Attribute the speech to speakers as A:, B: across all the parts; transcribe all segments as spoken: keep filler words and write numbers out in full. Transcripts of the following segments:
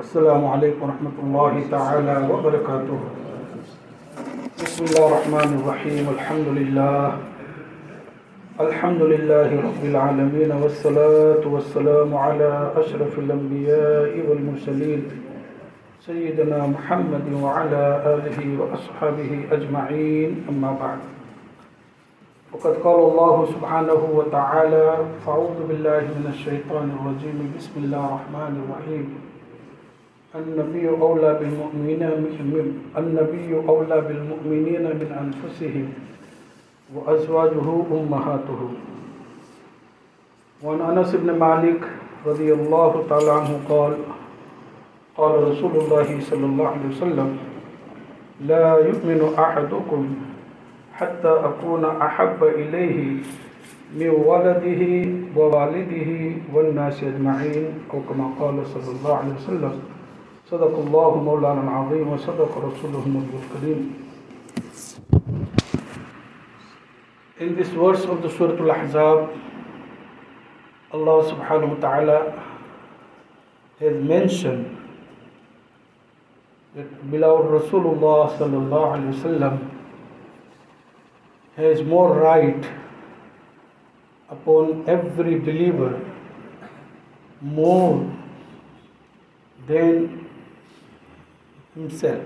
A: السلام عليكم ورحمة الله تعالى وبركاته. بسم الله الرحمن الرحيم. الحمد لله الحمد لله رب العالمين، والصلاة والسلام على أشرف الأنبياء والمرسلين سيدنا محمد وعلى آله وأصحابه أجمعين، أما بعد. وقد قال الله سبحانه وتعالى: فأعوذ بالله من الشيطان الرجيم، بسم الله الرحمن الرحيم. النبي أولى بالمؤمنين النبي أولى بالمؤمنين من أنفسهم وأزواجه أمهاتهم. وعن أنس بن مالك رضي الله تعالى عنه قال: قال رسول الله صلى الله عليه وسلم: لا يؤمن أحدكم حتى أكون أحب إليه من ولده ووالده والناس أجمعين، أو كما قال صلى الله عليه وسلم. صدق الله مولانا العظيم وصدق رسوله النبي الكريم. In this verse of the Surah Al-Ahzab, Allah subhanahu wa ta'ala has mentioned that beloved Rasulullah sallallahu alayhi wa sallam has more right upon every believer more than himself.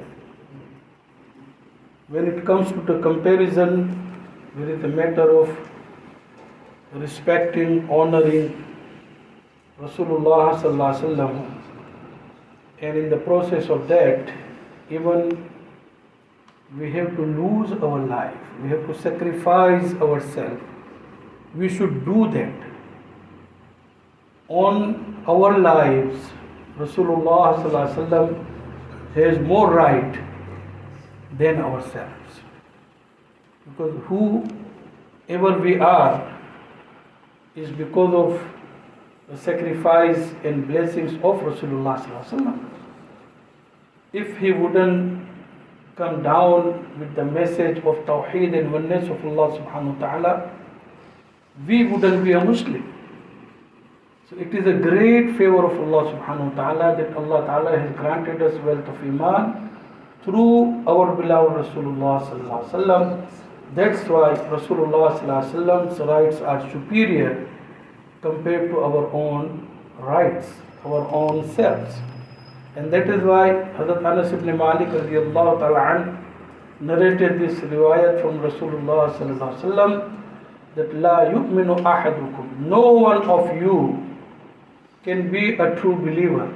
A: When it comes to the comparison, there is a matter of respecting, honoring Rasulullah sallallahu alaihi wasallam, and in the process of that, even we have to lose our life, we have to sacrifice ourselves. We should do that. On our lives, Rasulullah sallallahu alaihi wasallam has more right than ourselves, because whoever we are is because of the sacrifice and blessings of Rasulullah sallallahu alaihi wasallam. If he wouldn't come down with the message of Tawheed and oneness of Allah subhanahu wa ta'ala, we wouldn't be a Muslim. So it is a great favor of Allah subhanahu wa ta'ala that Allah ta'ala has granted us wealth of Iman through our beloved Rasulullah sallallahu alaihi wasallam. That's why Rasulullah sallallahu alaihi wasallam's rights are superior compared to our own rights, our own selves. And that is why Hazrat Anas ibn Malik radiyallahu ta'ala an narrated this riwayat from Rasulullah sallallahu alaihi wasallam that la yu'minu ahadukum, no one of you can be a true believer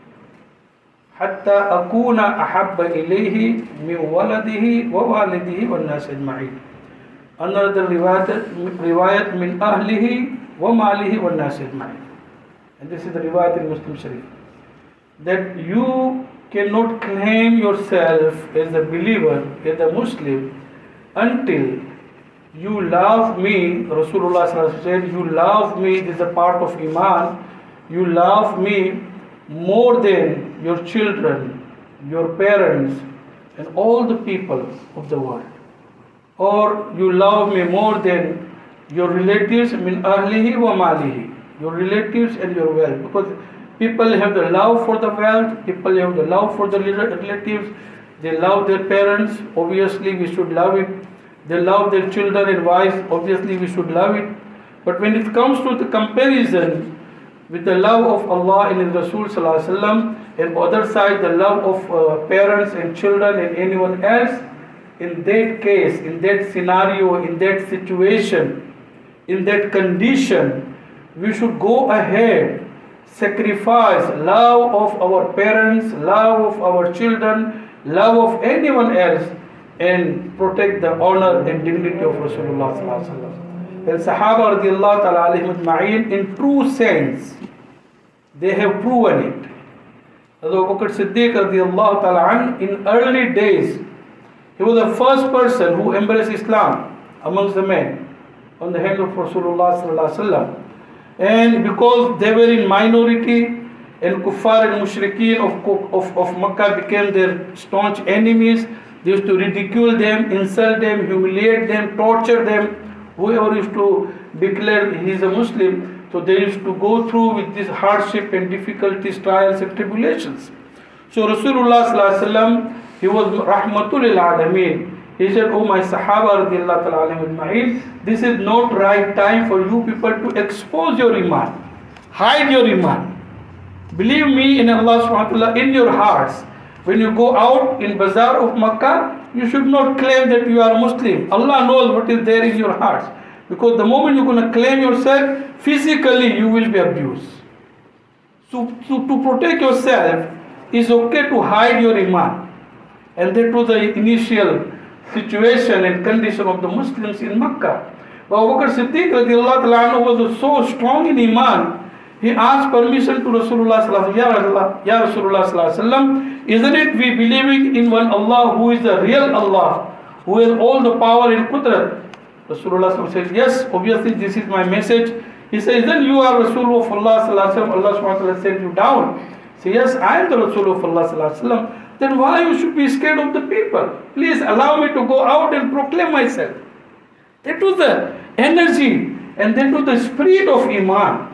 A: hatta akuna ahabba ilayhi min waladihi wa walidihi wan nas ajma'in. Another riwayat riwayat min ahlihi wa malihi wan nas ajma'in. And this is the riwayat in Muslim Sharif, that you cannot claim yourself as a believer, as a Muslim, until you love me. Rasulullah sallallahu alaihi wasallam said, you love me, this is a part of Iman. You love me more than your children, your parents, and all the people of the world. Or you love me more than your relatives, min ahlihi wa malihi, your relatives and your wealth. Because people have the love for the wealth, people have the love for the relatives, they love their parents, obviously we should love it. They love their children and wives, obviously we should love it. But when it comes to the comparison with the love of Allah and His Rasul sallallahu alaihi wasallam, and other side the love of uh, parents and children and anyone else, in that case, in that scenario, in that situation, in that condition, we should go ahead, sacrifice love of our parents, love of our children, love of anyone else, and protect the honor and dignity of Rasulullah sallallahu alaihi wasallam. And Sahaba radiyallahu ta'ala alayhim ajma'in, in true sense, they have proven it. Abu Bakr Siddiq radiyallahu ta'ala an, in early days, he was the first person who embraced Islam amongst the men on the hand of Rasulullah sallallahu alaihi wasallam. And because they were in minority, and kuffar and mushrikeen of, of, of Makkah became their staunch enemies, they used to ridicule them, insult them, humiliate them, torture them. Whoever used to declare he is a Muslim, so they used to go through with this hardship and difficulties, trials and tribulations. So Rasulullah sallallahu alaihi wasallam, he was rahmatul lil alameen. He said, "Oh my Sahaba radiallahu ta'ala anhum ajma'in, this is not right time for you people to expose your iman, hide your iman. Believe me in Allah subhanahu wa ta'ala in your hearts. When you go out in bazaar of Makkah, you should not claim that you are Muslim. Allah knows what is there in your hearts. Because the moment you're going to claim yourself, physically you will be abused. So to, to protect yourself, it's okay to hide your iman." And that was the initial situation and condition of the Muslims in Makkah. But Abu Bakr Siddiq radiallahu ta'ala was so strong in iman, he asked permission to Rasulullah sallallahu alaihi wasallam. Ya Rasulullah sallallahu alaihi wasallam, isn't it we believing in one Allah who is the real Allah, who has all the power in Qudrat? Rasulullah sallallahu alaihi wasallam says, yes, obviously this is my message. He says, then you are Rasul of Allah sallallahu alaihi wasallam. Allah subhanahu wa ta'ala sent you down. Say, yes, I am the Rasul of Allah sallallahu alaihi wasallam. Then why you should be scared of the people? Please allow me to go out and proclaim myself. That was the energy and that was the spirit of iman.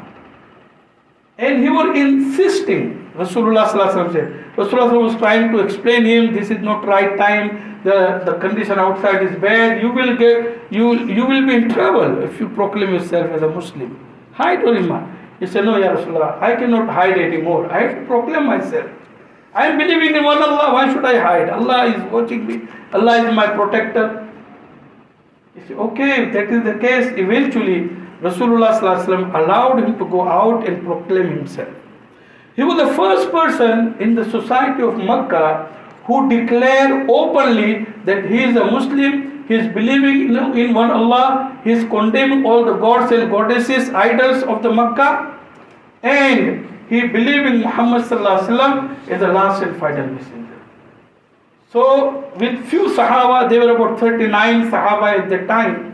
A: And he was insisting. Rasulullah sallallahu alaihi wasallam said, Rasulullah was trying to explain him, this is not right time, the, the condition outside is bad, you will get you you will be in trouble if you proclaim yourself as a Muslim. Hide your iman. He said, no, Ya Rasulullah, I cannot hide anymore. I have to proclaim myself. I am believing in one Allah, why should I hide? Allah is watching me. Allah is my protector. He said, okay, if that is the case, eventually Rasulullah sallallahu alaihi wasallam allowed him to go out and proclaim himself. He was the first person in the society of Makkah who declared openly that he is a Muslim, he is believing in, in one Allah, he is condemning all the gods and goddesses, idols of the Makkah, and he believed in Muhammad sallallahu alaihi wasallam as the last and final messenger. So with few Sahaba, there were about thirty-nine Sahaba at that time.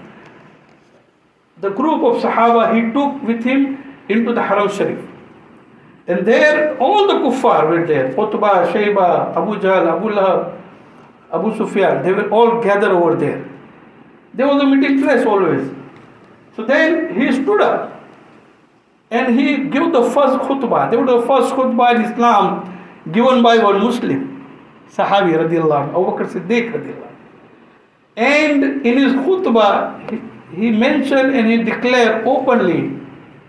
A: The group of Sahaba he took with him into the Haram Sharif. And there all the kuffar were there. Utbah, Shayba, Abu Jahl, Abu Lahab, Abu Sufyan, they were all gathered over there. There was a meeting place always. So then he stood up and he gave the first khutbah. There was the first khutbah in Islam given by one Muslim, Sahabi radiallahu anhu, Abu Bakr Siddiq radiallahu anhu. And in his khutbah, he, he mentioned and he declared openly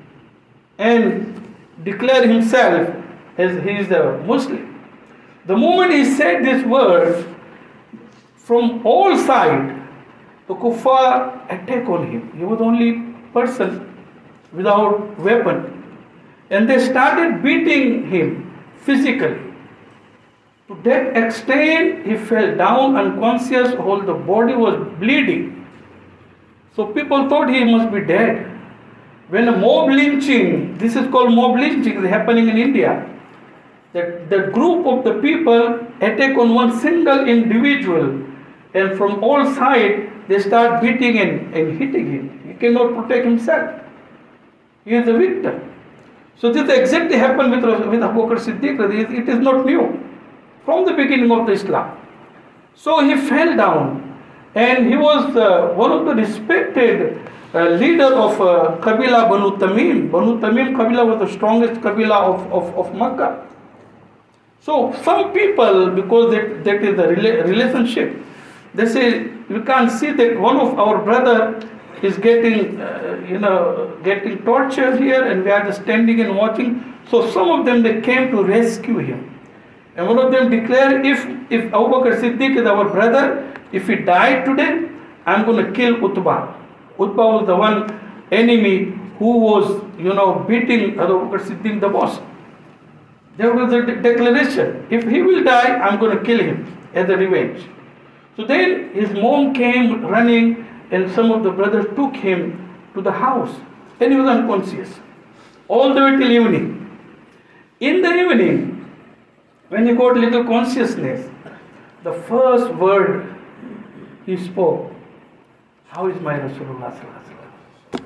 A: and declared himself as he is a Muslim. The moment he said these words, from all sides, the kuffar attacked on him. He was the only person without weapon. And they started beating him physically. To that extent, he fell down unconscious, whole the body was bleeding. So people thought he must be dead. When a mob lynching, this is called mob lynching, is happening in India. That the group of the people attack on one single individual, and from all sides they start beating and, and hitting him. He cannot protect himself. He is the victim. So this exactly happened with, with Abu Bakr Siddiq. It is not new. From the beginning of the Islam. So he fell down, and he was uh, one of the respected uh, leader of uh, Qabila Banu Tamim. Banu Tamim Qabila was the strongest Qabila of, of, of Makkah. So some people, because that, that is the rela- relationship, they say, we can't see that one of our brother is getting, uh, you know, getting tortured here, and we are just standing and watching. So some of them, they came to rescue him. And one of them declared, if, if Abu Bakr Siddiq is our brother, if he died today, I'm going to kill Utbah. Utbah was the one enemy who was, you know, beating Abu Bakr Siddiq the boss. There was a de- declaration, if he will die, I'm going to kill him as a revenge. So then his mom came running, and some of the brothers took him to the house, and he was unconscious all the way till evening. In the evening, when he got little consciousness, the first word he spoke, how is my Rasulullah sallallahu alaihi wasallam?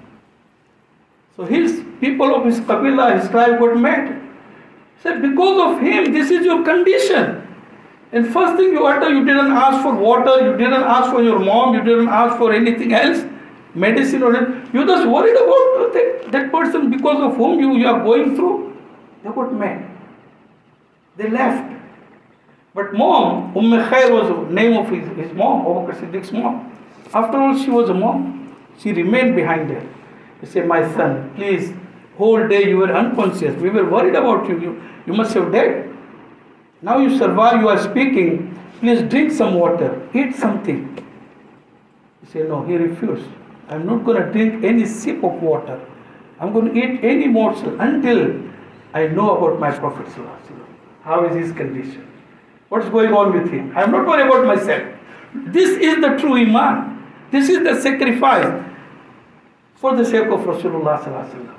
A: So his people of his Qabila, his tribe got mad. He said, because of him, this is your condition. And first thing you utter, you didn't ask for water, you didn't ask for your mom, you didn't ask for anything else, medicine or anything. You just worried about that, that person because of whom you, you are going through. They got mad. They left. But mom, Umm Khair was the name of his, his mom, Abu Bakr Siddiq's mom. After all, she was a mom. She remained behind there. He said, my son, please, whole day you were unconscious. We were worried about you. You, you must have died. Now you survive, you are speaking. Please drink some water, eat something. He said, no, he refused. I'm not going to drink any sip of water. I'm going to eat any morsel until I know about my Prophet ﷺ. How is his condition? What's going on with him? I'm not worried about myself. This is the true Iman. This is the sacrifice for the sake of Rasulullah ﷺ.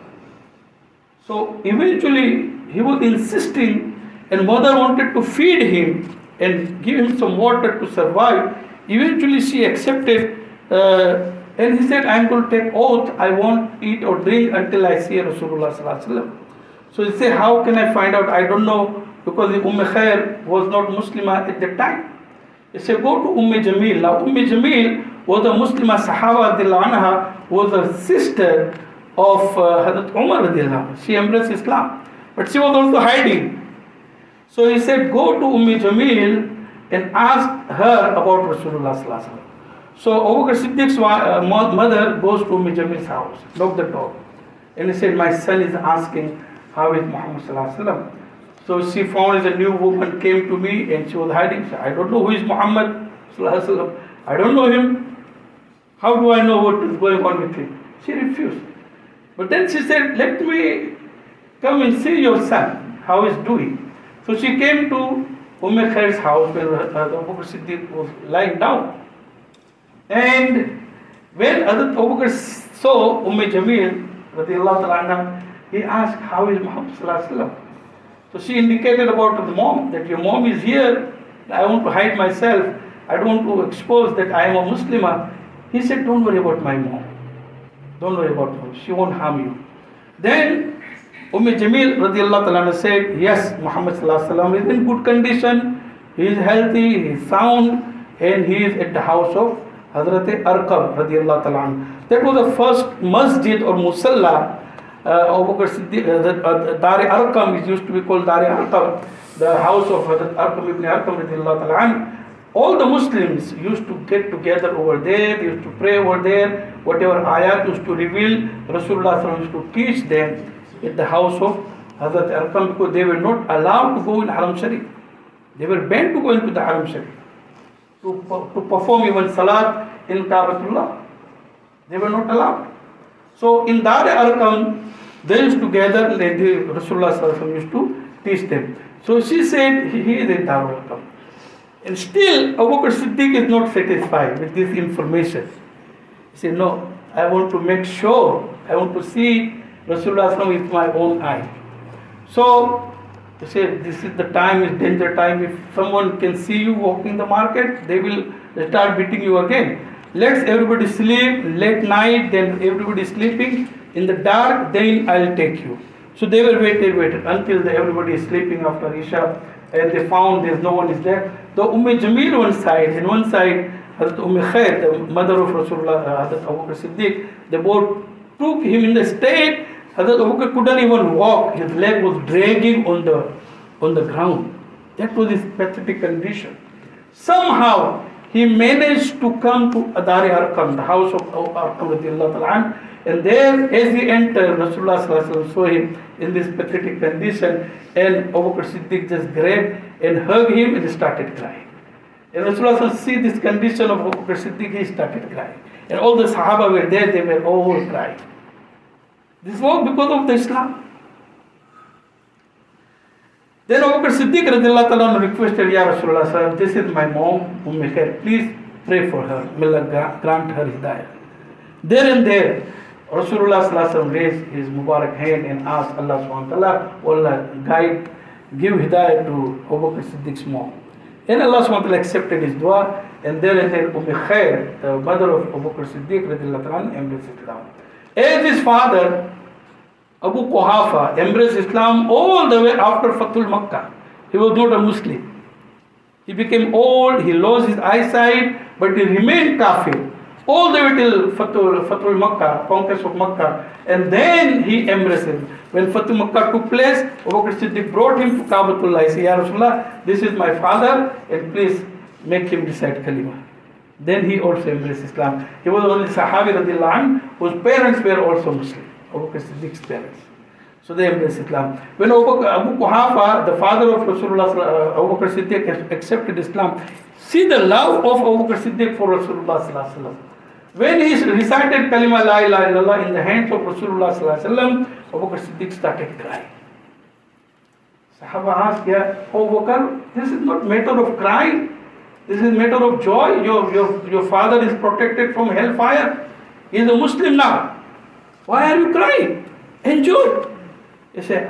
A: So eventually he was insisting, and mother wanted to feed him and give him some water to survive. Eventually she accepted, uh, and he said, I'm going to take oath, I won't eat or drink until I see Rasulullah sallallahu alaihi wasallam. So he said, how can I find out? I don't know, because Umm Khair was not Muslimah at that time. He said, go to Umm Jamil. Now Umm Jamil was a Muslimah Sahaba radiallahu anha, was a sister of uh, Hazrat Umar radiallahu anha. She embraced Islam, but she was also hiding. So he said, go to Umm Jamil and ask her about Rasulullah sallallahu alaihi wasallam. So Abu Bakr Siddiq's uh, mother goes to Umm Jamil's house, knocked the door, and he said, my son is asking, how is Muhammad sallallahu alaihi wasallam? So she found a new woman came to me and she was hiding. She said, I don't know who is Muhammad sallallahu alaihi wasallam. I don't know him. How do I know what is going on with him? She refused. But then she said, let me come and see your son, how he is doing. So she came to Umm Khair's house where Abu Bakr Siddiq was lying down. And when Hazrat Abu Bakr saw Umm Jamil, radiallahu ta'ala anha, he asked, how is Muhammad sallallahu alaihi wasallam? So she indicated about the mom, that your mom is here. I want to hide myself. I don't want to expose that I am a Muslimah. He said, don't worry about my mom. Don't worry about her. She won't harm you. Then Umm Jamil radiallahu ta'ala said, yes, Muhammad sallallahu alaihi wasallam is in good condition. He is healthy, he is sound, and he is at the house of Hazrat Arqam radiallahu ta'ala. That was the first masjid or musalla. Uh, Abu Bakr Siddiq, uh, the, uh, Dar-e Arqam is used to be called Dar-e Arqam, the house of Hazrat Arqam ibn Arqam radiallahu ta'ala. All the Muslims used to get together over there, they used to pray over there, whatever ayat used to reveal, Rasulullah used to teach them at the house of Hazrat Arqam, because they were not allowed to go in Haram Sharif. They were banned to go into the Haram Sharif, to, to perform even Salat in Kaabatullah. They were not allowed. So in Dar-e Arqam, they used to gather and they, Rasulullah used to teach them. So she said, he is in Dar-e Arqam. And still, Abu Bakr Siddiq is not satisfied with this information. He said, no, I want to make sure, I want to see Rasulullah with my own eye. So, he said, this is the time, is danger time. If someone can see you walking the market, they will start beating you again. Let everybody sleep, late night, then everybody is sleeping. In the dark, then I'll take you. So they were waited, waited until the, everybody is sleeping after Isha, and they found there's no one is there. The Umm Jamil one side, and one side, Hazrat Umm Khair, the mother of Rasulullah, uh, Hazrat Abu Bakr Siddiq, they both took him in the state. Hazrat Abu Bakr couldn't even walk. His leg was dragging on the on the ground. That was his pathetic condition. Somehow, he managed to come to Dar-e Arqam, the house of Arqam radiallahu ta'ala, and there, as he entered, Rasulullah sallallahu alaihi wasallam saw him in this pathetic condition, and Abu Bakr Siddiq just grabbed and hugged him and started crying. And Rasulullah sallallahu alaihi wasallam see this condition of Abu Bakr Siddiq, he started crying. And all the Sahaba were there, they were all crying. This was because of the Islam. Then Abu Bakr Siddiq radiallahu ta'ala requested, Ya Rasulullah sallallahu alaihi wasallam, this is my mom, Umm Khair, please pray for her. May Allah grant her hidayah. There and there, Rasulullah sallallahu alaihi wasallam raised his Mubarak hand and asked Allah subhanahu wa ta'ala, oh Allah, guide, give hidayah to Abu Bakr Siddiq's mom. And Allah subhanahu wa ta'ala accepted his dua, and there and there Umm Khair, the mother of Abu Bakr Siddiq radiallahu ta'ala, embraced Islam. As his father, Abu Quhafa, embraced Islam all the way after Fathul Makkah. He was not a Muslim. He became old, he lost his eyesight, but he remained kafir. all the way till Fatul, Fatul Makkah, conquest of Makkah, and then he embraces. When Fatul Makkah took place, Abu Bakr Siddiq brought him to Kabatullah. He said, Ya Rasulullah, this is my father, and please make him recite Kalima. Then he also embraced Islam. He was only Sahabi radiallahu anh, whose parents were also Muslim, Abu Bakr Siddiq's parents. So they embraced Islam. When Abu, Bakr, Abu Quhafa, the father of Rasulullah, uh, Abu Bakr Siddiq, accepted Islam, see the love of Abu Bakr Siddiq for Rasulullah. When he recited Kalima La ilaha illallah in the hands of Rasulullah, Abu Bakr Siddiq started crying. Sahaba asked, yeah, Abu Bakr, this is not matter of crying. This is matter of joy. Your, your, your father is protected from hellfire. He is a Muslim now. Why are you crying? Enjoy. He said,